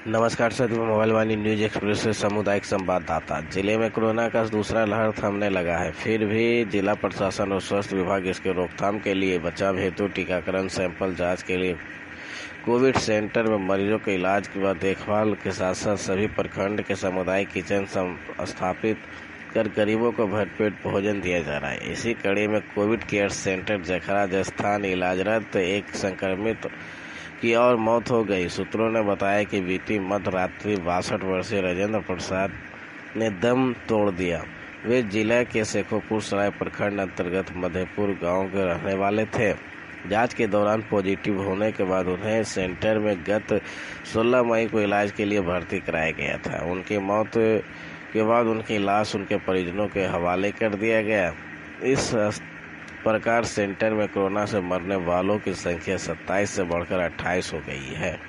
नमस्कार साथियों, मोबाइल वाणी news express से सामुदायिक संवाददाता। जिले में कोरोना का दूसरा लहर थमने लगा है, फिर भी जिला प्रशासन और स्वास्थ्य विभाग इसके रोकथाम के लिए बचाव हेतु टीकाकरण, सैंपल जांच के लिए कोविड सेंटर में मरीजों के इलाज व देखभाल के साथ साथ सभी प्रखंड के सामुदायिक किचन स्थापित कर गरीबों को भरपेट भोजन दिया जा रहा है। इसी कड़ी में covid care centre Jakhra Rajasthan इलाजरत एक संक्रमित की और मौत हो गई। सूत्रों ने बताया कि बीती मध्य रात्रि 62 वर्षीय राजेंद्र प्रसाद ने दम तोड़ दिया। वे जिला के शेखोपुर सराय प्रखंड अंतर्गत मधेपुर गांव के रहने वाले थे। जांच के दौरान पॉजिटिव होने के बाद उन्हें सेंटर में गत 16 मई को इलाज के लिए भर्ती कराया गया था। उनकी मौत के बाद उनकी लाश उनके परिजनों के हवाले कर दिया गया। इस प्रकार सेंटर में कोरोना से मरने वालों की संख्या 27 से बढ़कर 28 हो गई है।